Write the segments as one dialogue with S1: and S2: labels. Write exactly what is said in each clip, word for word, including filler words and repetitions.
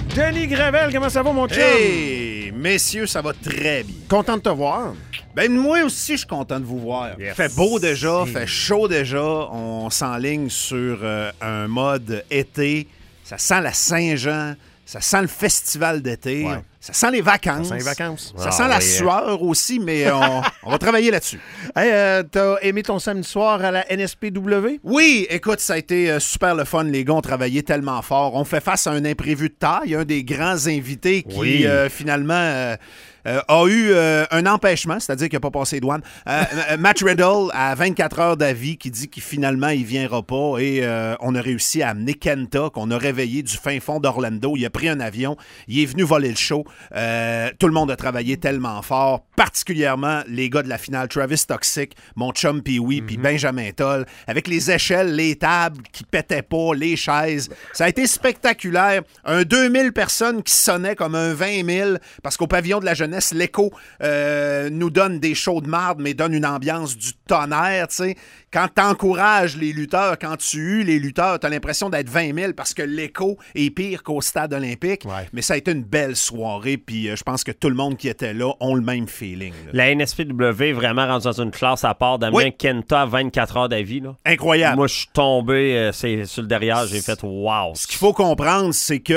S1: Denis Gravel, comment ça va, mon chum?
S2: Hey, messieurs, ça va très bien.
S1: Content de te voir.
S2: Ben, moi aussi, je suis content de vous voir.
S1: Yes.
S2: Fait beau déjà, fait chaud déjà. On s'enligne sur euh, un mode été. Ça sent la Saint-Jean. Ça sent le festival d'été.
S1: Ouais.
S2: Ça sent les vacances.
S1: Ça sent les vacances.
S2: Ça
S1: Ah,
S2: sent la
S1: ouais.
S2: sueur aussi, mais on, on va travailler là-dessus.
S1: Hey, euh, t'as aimé ton samedi soir à la N S P W?
S2: Oui, écoute, ça a été euh, super le fun. Les gars ont travaillé tellement fort. On fait face à un imprévu de taille, un des grands invités qui,
S1: Oui.
S2: euh, finalement, euh, euh, a eu euh, un empêchement, c'est-à-dire qu'il n'a pas passé douane. Euh, euh, Matt Riddle, à vingt-quatre heures d'avis, qui dit qu'il finalement, il ne viendra pas. Et euh, on a réussi à amener Kenta, qu'on a réveillé du fin fond d'Orlando. Il a pris un avion. Il est venu voler le show. Euh, tout le monde a travaillé tellement fort, particulièrement les gars de la finale, Travis Toxic, mon chum Pee-Wee, puis Benjamin Toll, avec les échelles, les tables qui pétaient pas, les chaises. Ça a été spectaculaire. Un deux mille personnes qui sonnaient comme un vingt mille, parce qu'au pavillon de la jeunesse, l'écho euh, nous donne des shows de marde, mais donne une ambiance du tonnerre, tu sais. Quand tu encourages les lutteurs, quand tu hues les lutteurs, tu as l'impression d'être vingt mille parce que l'écho est pire qu'au stade olympique.
S1: Ouais.
S2: Mais ça a été une belle soirée, puis euh, je pense que tout le monde qui était là ont le même feeling. Là.
S3: La N S P W est vraiment rendue dans une classe à part. Damien
S2: Oui.
S3: Kenta à vingt-quatre heures d'avis. Là.
S2: Incroyable.
S3: Moi, je suis tombé euh, c'est, sur le derrière. J'ai fait « wow ».
S2: Ce qu'il faut comprendre, c'est que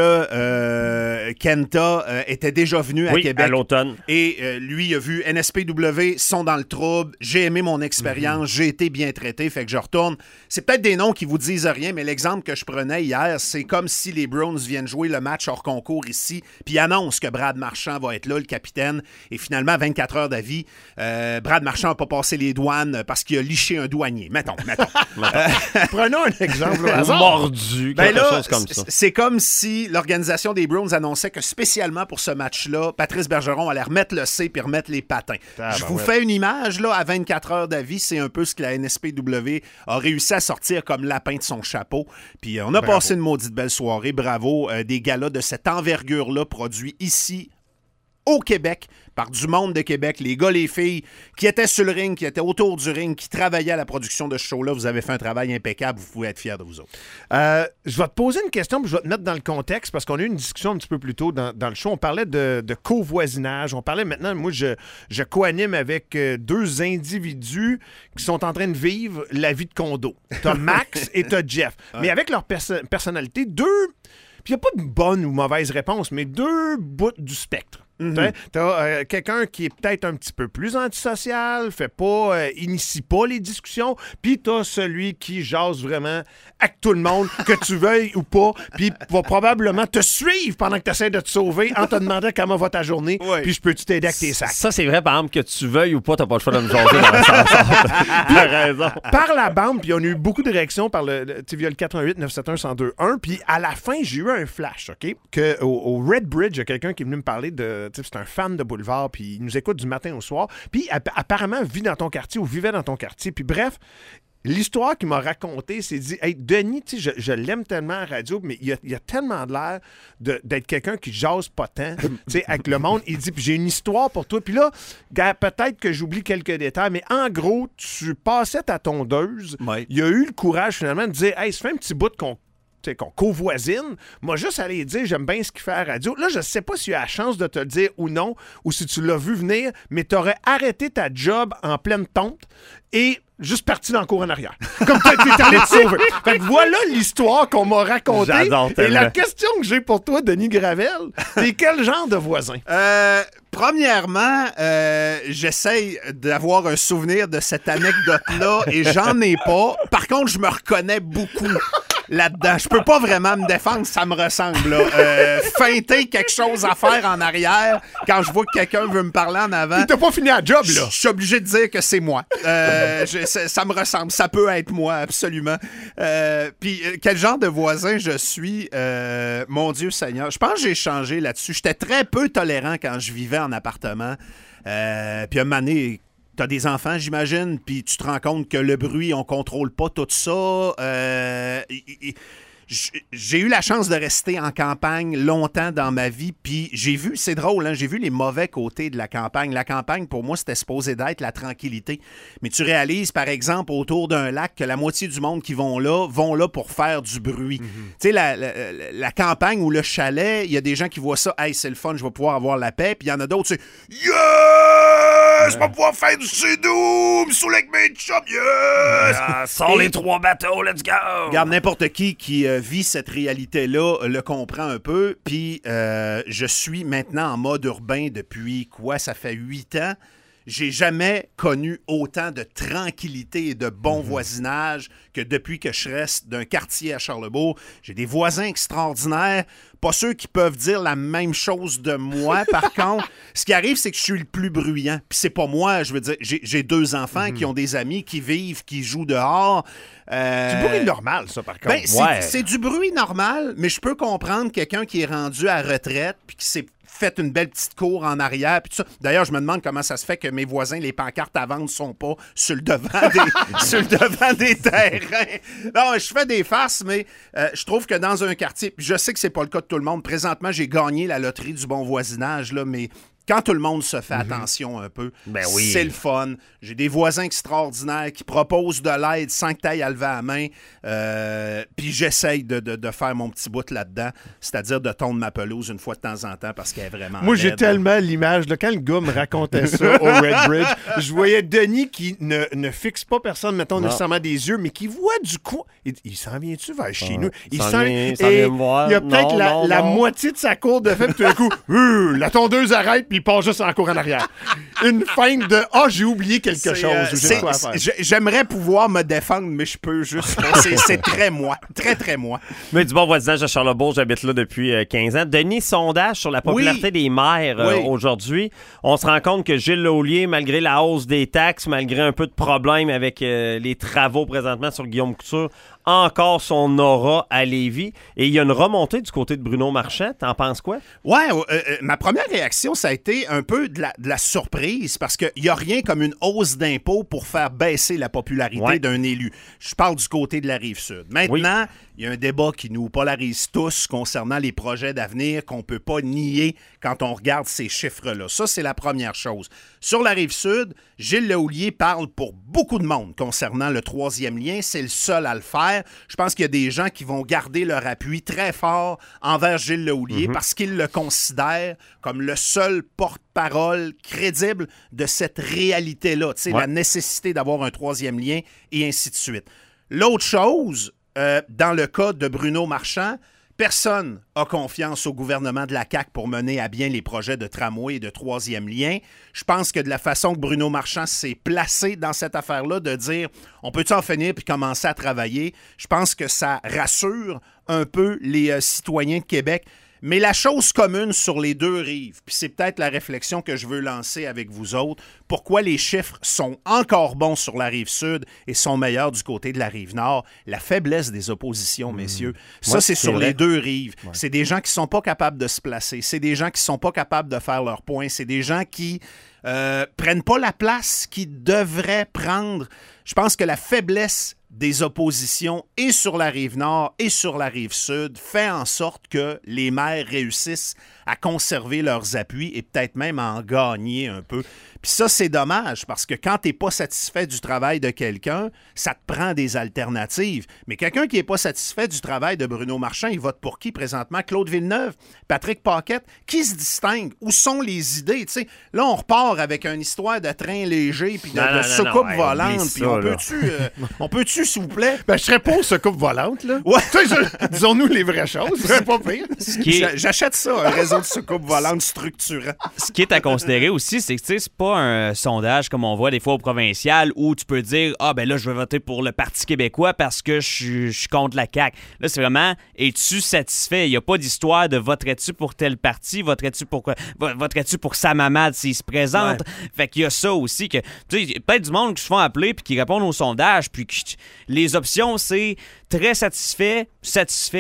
S2: euh, Kenta euh, était déjà venu à
S3: Oui,
S2: Québec.
S3: à l'automne.
S2: Et euh, lui, il a vu N S P W, sont dans le trouble. J'ai aimé mon expérience, j'ai été bien traité, fait que je retourne. C'est peut-être des noms qui vous disent rien, mais l'exemple que je prenais hier, c'est comme si les Browns viennent jouer le match hors concours ici, puis annoncent que Brad Marchand va être là, le capitaine. Et finalement, à vingt-quatre heures d'avis, euh, Brad Marchand n'a pas passé les douanes parce qu'il a liché un douanier. Mettons, mettons.
S1: Euh, Prenons un exemple au
S3: Ou
S1: hasard.
S3: mordu,
S2: Ben
S3: quelque
S2: là,
S3: chose comme ça.
S2: c'est comme si l'organisation des Browns annonçait que spécialement pour ce match-là, Patrice Bergeron allait remettre le C puis remettre les patins.
S1: Ah,
S2: Je
S1: ben
S2: vous
S1: ouais.
S2: fais une image, là, à vingt-quatre heures d'avis, c'est un peu ce que la N S P W a réussi à sortir comme lapin de son chapeau. Puis euh, on a
S1: Bravo.
S2: passé une maudite belle soirée. Bravo. Euh, des galas de cette envergure-là produits ici, au Québec, par du monde de Québec, les gars, les filles, qui étaient sur le ring, qui étaient autour du ring, qui travaillaient à la production de ce show-là. Vous avez fait un travail impeccable. Vous pouvez être fiers de vous autres.
S1: Euh, je vais te poser une question, puis je vais te mettre dans le contexte, parce qu'on a eu une discussion un petit peu plus tôt dans, dans le show. On parlait de, de covoisinage. On parlait maintenant, moi, je, je co-anime avec euh, deux individus qui sont en train de vivre la vie de condo. T'as Max et t'as Jeff. Mais avec leur perso- personnalité, deux... Puis il n'y a pas de bonne ou mauvaise réponse, mais deux bouts du spectre.
S2: Mm-hmm.
S1: Tu as quelqu'un qui est peut-être un petit peu plus antisocial, fait pas, euh, initie pas les discussions, puis tu as celui qui jase vraiment avec tout le monde, que tu veuilles ou pas, puis va probablement te suivre pendant que tu essaies de te sauver en te demandant comment va ta journée,
S2: Ouais.
S1: puis je peux-tu t'aider avec tes sacs.
S3: Ça, c'est vrai, par exemple, que tu veuilles ou pas, t'as pas le choix de me jaser dans le sens. T'as raison.
S1: Par la bande, puis on a eu beaucoup de réactions par le, le, tu sais, via le quatre un huit neuf sept un un zéro deux un, puis à la fin, j'ai eu un flash, OK? Que au, au Red Bridge, il y a quelqu'un qui est venu me parler de, tu sais, c'est un fan de Boulevard, puis il nous écoute du matin au soir, puis app- apparemment vit dans ton quartier ou vivait dans ton quartier, puis bref, l'histoire qu'il m'a racontée, c'est dit, hey, Denis, tu sais, je, je l'aime tellement à radio, mais il a, il a tellement de l'air de- d'être quelqu'un qui jase pas tant, tu sais, avec le monde. Il dit, puis j'ai une histoire pour toi. Puis là, gars, peut-être que j'oublie quelques détails, mais en gros, tu passais ta tondeuse.
S2: Ouais.
S1: Il a eu le courage, finalement, de dire, hey, ça fait un petit bout qu'on tu sais, qu'on covoisine, moi, juste aller dire, j'aime bien ce qu'il fait à la radio. Là, je sais pas s'il a la chance de te le dire ou non, ou si tu l'as vu venir, mais tu aurais arrêté ta job en pleine tonte et juste parti dans le cours en arrière. Comme tu es allé te sauver. Fait que voilà l'histoire qu'on m'a racontée.
S3: J'adore
S1: Et
S3: tellement.
S1: la question que j'ai pour toi, Denis Gravel, c'est quel genre de voisin?
S2: Euh, premièrement, euh, j'essaye d'avoir un souvenir de cette anecdote-là et j'en ai pas. Par contre, je me reconnais beaucoup là-dedans. Je peux pas vraiment me défendre, ça me ressemble. Là. Euh, feinter quelque chose à faire en arrière quand je vois que quelqu'un veut me parler en avant.
S1: Puis t'as pas fini la job,
S2: Je
S1: là.
S2: je suis obligé de dire que c'est moi. Euh, je- ça, ça me ressemble. Ça peut être moi, absolument. Euh, Puis, euh, quel genre de voisin je suis? Euh, mon Dieu Seigneur. Je pense que j'ai changé là-dessus. J'étais très peu tolérant quand je vivais en appartement. Euh, puis, un moment donné, t'as des enfants, j'imagine, puis tu te rends compte que le bruit, on contrôle pas tout ça. Euh, y- y- j'ai eu la chance de rester en campagne longtemps dans ma vie, puis j'ai vu, c'est drôle, hein, j'ai vu les mauvais côtés de la campagne. La campagne, pour moi, c'était supposé d'être la tranquillité. Mais tu réalises, par exemple, autour d'un lac, que la moitié du monde qui vont là, vont là pour faire du bruit. Mm-hmm. Tu sais, la, la, la campagne ou le chalet, il y a des gens qui voient ça, « Hey, c'est le fun, je vais pouvoir avoir la paix », puis il y en a d'autres, c'est « Yes! Je vais pouvoir faire du sédoum sous avec mes chums, yes!
S3: Ah, » Sors les trois bateaux, let's go!
S2: Regarde, n'importe qui qui euh, vit cette réalité-là euh, le comprend un peu. Puis euh, je suis maintenant en mode urbain depuis quoi? Ça fait huit ans. J'ai jamais connu autant de tranquillité et de bon mm-hmm. voisinage que depuis que je reste d'un quartier à Charlebourg. J'ai des voisins extraordinaires. Pas ceux qui peuvent dire la même chose de moi, par contre. Ce qui arrive, c'est que je suis le plus bruyant. Puis c'est pas moi, je veux dire, j'ai, j'ai deux enfants mm-hmm. qui ont des amis, qui vivent, qui jouent dehors. Euh...
S1: C'est du bruit normal, ça, par contre.
S2: Ben, c'est, ouais. c'est du bruit normal, mais je peux comprendre quelqu'un qui est rendu à retraite puis qui s'est fait une belle petite cour en arrière. Puis tout ça. D'ailleurs, je me demande comment ça se fait que mes voisins, les pancartes à vendre, sont pas sur le devant des, sur le devant des terrains. Non, je fais des farces, mais euh, je trouve que dans un quartier, puis je sais que c'est pas le cas de tout le monde. Présentement, j'ai gagné la loterie du bon voisinage, là, mais quand tout le monde se fait mm-hmm. attention un peu,
S3: ben oui.
S2: c'est le fun. J'ai des voisins extraordinaires qui proposent de l'aide sans que tu ailles à lever la main. Euh, puis j'essaye de, de, de faire mon petit bout là-dedans, c'est-à-dire de tondre ma pelouse une fois de temps en temps parce qu'elle est vraiment
S1: Moi, j'ai
S2: laide.
S1: tellement l'image. Là, quand le gars me racontait ça au Red Bridge, je voyais Denis qui ne, ne fixe pas personne, mettons, non. nécessairement des yeux, mais qui voit du coin. Il, il s'en vient-tu vers chez ah, nous? Il s'en vient,
S3: vient, il vient me voir.
S1: Il y a peut-être non, la, non, la non. moitié de sa cour de fait, puis tout d'un coup, euh, la tondeuse arrête, puis il part juste en cour en arrière. Une feinte de « Ah, oh, j'ai oublié quelque
S2: c'est,
S1: chose.
S2: Euh, c'est, quoi faire. J'aimerais pouvoir me défendre, mais je peux juste. c'est, c'est très moi. Très, très moi.
S3: Mais du bon voisinage à Charlebourg, j'habite là depuis euh, quinze ans. Denis, sondage sur la popularité oui. des maires euh, oui. aujourd'hui. On se rend compte que Gilles Laulier, malgré la hausse des taxes, malgré un peu de problèmes avec euh, les travaux présentement sur Guillaume Couture, encore son aura à Lévis. Et il y a une remontée du côté de Bruno Marchand. T'en penses quoi?
S2: Ouais, euh, euh, ma première réaction, ça a été un peu de la, de la surprise parce qu'il n'y a rien comme une hausse d'impôts pour faire baisser la popularité ouais. d'un élu. Je parle du côté de la Rive-Sud. Maintenant, il oui. y a un débat qui nous polarise tous concernant les projets d'avenir qu'on ne peut pas nier quand on regarde ces chiffres-là. Ça, c'est la première chose. Sur la Rive-Sud, Gilles Laulier parle pour beaucoup de monde concernant le troisième lien. C'est le seul à le faire. Je pense qu'il y a des gens qui vont garder leur appui très fort envers Gilles Laulier mm-hmm. parce qu'ils le considèrent comme le seul porte-parole crédible de cette réalité-là, tu sais, ouais. la nécessité d'avoir un troisième lien et ainsi de suite. L'autre chose, euh, dans le cas de Bruno Marchand, personne n'a confiance au gouvernement de la C A Q pour mener à bien les projets de tramway et de troisième lien. Je pense que de la façon que Bruno Marchand s'est placé dans cette affaire-là, de dire on peut-tu en finir puis commencer à travailler, je pense que ça rassure un peu les euh, citoyens de Québec. Mais la chose commune sur les deux rives, puis c'est peut-être la réflexion que je veux lancer avec vous autres, pourquoi les chiffres sont encore bons sur la rive sud et sont meilleurs du côté de la rive nord, la faiblesse des oppositions, mmh. messieurs. Ça, ouais, c'est, c'est sur vrai. Les deux rives. Ouais. C'est des gens qui sont pas capables de se placer. C'est des gens qui sont pas capables de faire leur point. C'est des gens qui euh, prennent pas la place qu'ils devraient prendre. Je pense que la faiblesse des oppositions et sur la rive nord et sur la rive sud fait en sorte que les maires réussissent à conserver leurs appuis et peut-être même à en gagner un peu. Puis ça, c'est dommage parce que quand tu n'es pas satisfait du travail de quelqu'un, ça te prend des alternatives. Mais quelqu'un qui n'est pas satisfait du travail de Bruno Marchand, il vote pour qui présentement? Claude Villeneuve, Patrick Paquette, qui se distingue? Où sont les idées? T'sais, là, on repart avec une histoire de train léger puis de,
S3: non,
S2: de
S3: non,
S2: soucoupe
S3: non,
S2: volante. Puis on peut-tu, euh, on peut-tu, s'il vous plaît?
S1: Ben, je serais pas aux soucoupes volantes, là.
S2: Ouais.
S1: Je, disons-nous les vraies choses. C'est pas pire.
S3: Ce qui est...
S2: J'achète ça, un réseau de soucoupes volantes structurant.
S4: Ce qui est à considérer aussi, c'est que c'est pas un sondage comme on voit des fois au provincial où tu peux dire « Ah, ben là, je vais voter pour le Parti québécois parce que je suis contre la C A Q. » Là, c'est vraiment « Es-tu satisfait? » Il n'y a pas d'histoire de « Voterais-tu pour tel parti? Voterais-tu pour, voterais-tu pour Sam Hamad s'il se présente? Ouais. » Fait qu'il y a ça aussi que, tu sais, peut-être du monde qui se font appeler puis qui répondent au sondage puis que les options, c'est très satisfait, satisfait,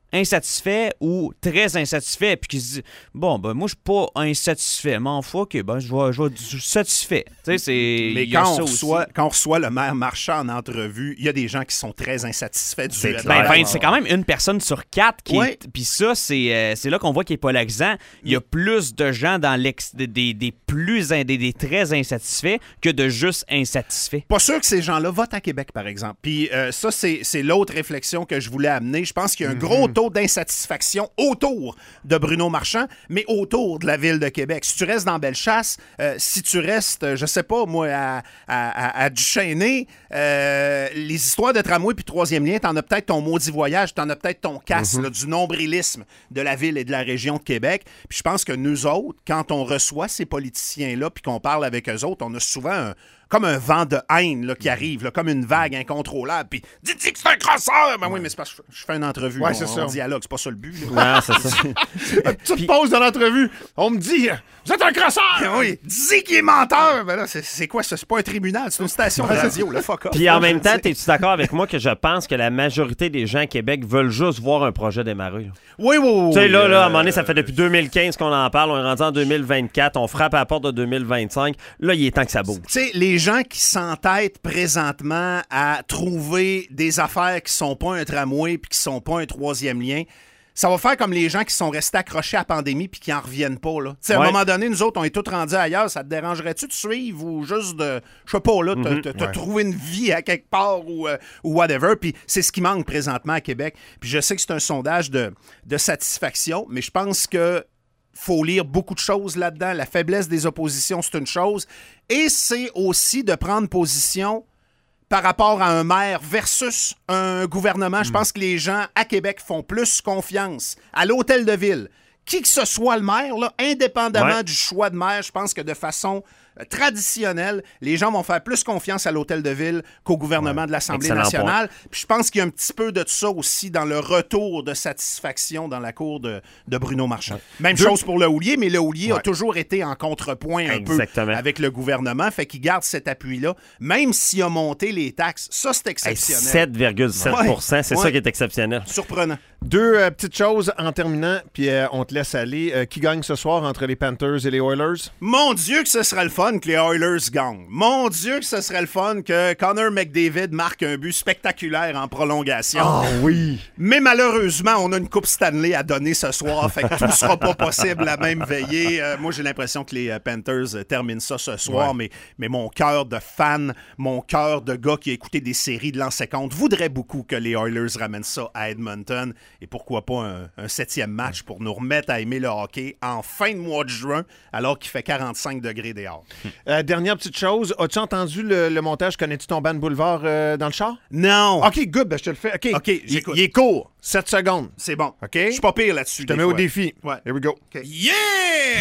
S4: insatisfait ou très insatisfait, puis qui se dit bon, ben moi, je suis pas insatisfait, m'en fous, ok, ben je vais, je vais être satisfait. Tu sais, c'est.
S2: Mais quand on, reçoit, quand on reçoit le maire Marchand en entrevue, il y a des gens qui sont très insatisfaits du
S4: c'est, ben, ben, c'est quand même une personne sur quatre qui
S2: ouais.
S4: est. Puis ça, c'est, euh, c'est là qu'on voit qu'il est polarisant. Il y a plus de gens dans l'ex, des, des, des plus in, des, des très insatisfaits que de juste insatisfaits.
S2: Pas sûr que ces gens-là votent à Québec, par exemple. Puis euh, ça, c'est, c'est l'autre réflexion que je voulais amener. Je pense qu'il y a un mm-hmm. gros taux d'insatisfaction autour de Bruno Marchand, mais autour de la ville de Québec. Si tu restes dans Bellechasse, euh, si tu restes, je sais pas, moi, à, à, à Duchesnay, euh, les histoires de tramway puis troisième lien, t'en as peut-être ton maudit voyage, t'en as peut-être ton casse mm-hmm. là, du nombrilisme de la ville et de la région de Québec. Puis je pense que nous autres, quand on reçoit ces politiciens-là puis qu'on parle avec eux autres, on a souvent un comme un vent de haine là, qui arrive, là, comme une vague incontrôlable. Puis, dis-tu que c'est un crosseur! Ben oui, mais c'est parce que je fais une entrevue.
S1: Ouais,
S2: on,
S1: c'est
S2: on
S1: ça.
S2: dialogue, c'est pas ça le but.
S3: Là. Ouais, c'est ça.
S1: Une petite pause dans l'entrevue. On me dit, vous êtes un crosseur!
S2: Ben oui, dis qu'il est menteur! Ben là, c'est, c'est quoi ça? C'est pas un tribunal, c'est une station de radio, le fuck off.
S3: Puis en même temps, es-tu d'accord avec moi que je pense que la majorité des gens à Québec veulent juste voir un projet démarrer?
S2: Oui, oui, oui.
S3: Tu sais, là,
S2: euh...
S3: là, à un moment donné, ça fait depuis deux mille quinze qu'on en parle, on est rendu en deux mille vingt-quatre, on frappe à la porte de deux mille vingt-cinq. Là, il est temps que ça bouge.
S2: Tu sais, les gens qui s'entêtent présentement à trouver des affaires qui sont pas un tramway puis qui sont pas un troisième lien, ça va faire comme les gens qui sont restés accrochés à la pandémie puis qui en reviennent pas, là. Tu sais, à
S3: ouais.
S2: un moment donné, nous autres, on est tous rendus ailleurs. Ça te dérangerait-tu de suivre ou juste de, je sais pas, là, te,
S3: mm-hmm.
S2: te, te
S1: ouais.
S2: trouver une vie à quelque part ou, euh, ou whatever. Puis c'est ce qui manque présentement à Québec. Puis je sais que c'est un sondage de, de satisfaction, mais je pense que faut lire beaucoup de choses là-dedans. La faiblesse des oppositions, c'est une chose. Et c'est aussi de prendre position par rapport à un maire versus un gouvernement. Je pense que les gens à Québec font plus confiance à l'hôtel de ville. Qui que ce soit le maire, là, indépendamment
S3: ouais.
S2: du choix de maire, je pense que de façon euh, traditionnelle, les gens vont faire plus confiance à l'hôtel de ville qu'au gouvernement ouais. de l'Assemblée
S3: Excellent
S2: nationale. Puis je pense qu'il y a un petit peu de ça aussi dans le retour de satisfaction dans la cour de, de Bruno Marchand. Ouais. Même Deux... chose pour le Houlier, mais le Houlier ouais. a toujours été en contrepoint un
S3: Exactement.
S2: peu avec le gouvernement, fait qu'il garde cet appui-là, même s'il a monté les taxes. Ça, c'est exceptionnel.
S3: Hey, sept virgule sept pour cent, ouais. c'est ouais. ça qui est exceptionnel.
S2: Surprenant.
S1: Deux euh, petites choses en terminant, puis euh, on te laisse aller. Euh, qui gagne ce soir entre les Panthers et les Oilers?
S2: Mon Dieu que ce serait le fun que les Oilers gagnent. Mon Dieu que ce serait le fun que Connor McDavid marque un but spectaculaire en prolongation.
S1: Ah oh, oui!
S2: Mais malheureusement, on a une Coupe Stanley à donner ce soir, fait que tout sera pas possible la même veillée. Euh, moi, j'ai l'impression que les euh, Panthers euh, terminent ça ce soir, ouais. mais, mais mon cœur de fan, mon cœur de gars qui a écouté des séries de l'an cinquante voudrait beaucoup que les Oilers ramènent ça à Edmonton. Et pourquoi pas un, un septième match pour nous remettre à aimer le hockey en fin de mois de juin, alors qu'il fait quarante-cinq degrés dehors.
S1: Euh, dernière petite chose, as-tu entendu le, le montage Connais-tu ton band Boulevard euh, dans le char?
S2: Non.
S1: OK, good, ben je te le fais. OK,
S2: OK, j'écoute.
S1: Il, il est court, sept secondes.
S2: C'est bon.
S1: OK?
S2: Je suis pas pire là-dessus.
S1: Je te mets fois. Au défi.
S2: Ouais.
S1: Here we go.
S2: Okay. Yeah!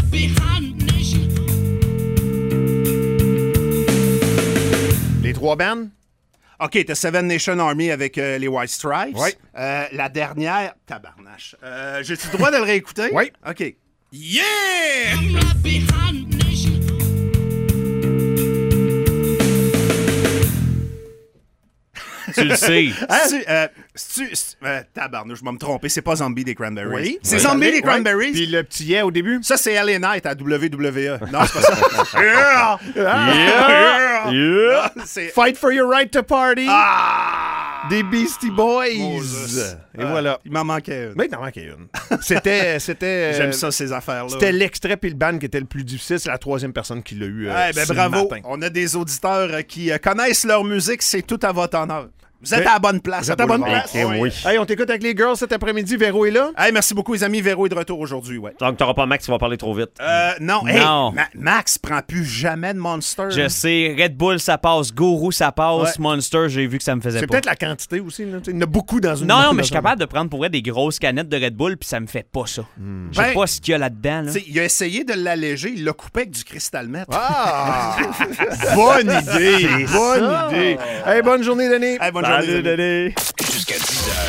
S1: Les trois bands?
S2: OK, t'as Seven Nation Army avec euh, les White Stripes.
S1: Oui.
S2: Euh, la dernière... Tabarnache. Euh, j'ai-tu le droit de le réécouter?
S1: Oui.
S2: OK. Yeah!
S4: Tu le sais.
S2: Hein? C'est-tu, euh, c'est-tu, c'est, euh, tabarnouche, je vais me tromper. C'est pas Zombie des Cranberries.
S1: Oui.
S2: C'est
S1: oui.
S2: Zombie
S1: oui.
S2: des Cranberries.
S1: Puis le petit yeah au début.
S2: Ça, c'est L A Knight à W W E. Non, c'est pas ça.
S1: yeah!
S3: Yeah! yeah!
S2: Non, c'est...
S1: Fight for your right to party.
S2: Ah!
S1: Des Beastie Boys.
S2: Moses.
S1: Et
S2: ah,
S1: voilà.
S2: Il m'en manquait une.
S1: Mais il t'en manquait une. C'était... c'était
S2: J'aime ça, ces affaires-là.
S1: C'était l'extrait puis le band qui était le plus difficile. C'est la troisième personne qui l'a eu. Euh,
S2: hey, ben, bravo.
S1: Matin.
S2: On a des auditeurs qui euh, connaissent leur musique. C'est tout à votre honneur. Vous êtes à la bonne place.
S1: Vous êtes à la bonne place.
S3: Okay, oui.
S1: Hey, on t'écoute avec les girls cet après-midi. Véro est là.
S2: Hey, merci beaucoup, les amis. Véro est de retour aujourd'hui. Ouais.
S3: Donc, t'auras pas Max qui va parler trop vite.
S2: Euh, non.
S4: Non.
S2: Hey, Ma- Max prend plus jamais de Monster.
S4: Je sais. Red Bull, ça passe. Gourou, ça passe.
S2: Ouais.
S4: Monster, j'ai vu que ça me faisait
S1: C'est
S4: pas.
S1: peut-être la quantité aussi. Là. Il y en a beaucoup dans une...
S4: Non, non,
S1: dans
S4: mais je suis
S1: un...
S4: capable de prendre pour vrai des grosses canettes de Red Bull, puis ça me fait pas ça.
S1: Hmm.
S4: Je sais
S2: Ben,
S4: pas ce qu'il y a là-dedans. Là.
S2: Il a essayé de l'alléger. Il l'a coupé avec du cristal meth.
S1: Ah! Bonne idée! Bonne idée! Hey, bonne journée, Denis!
S2: Hey, bonne
S3: Salut,
S2: journée, les amis.
S3: Denis.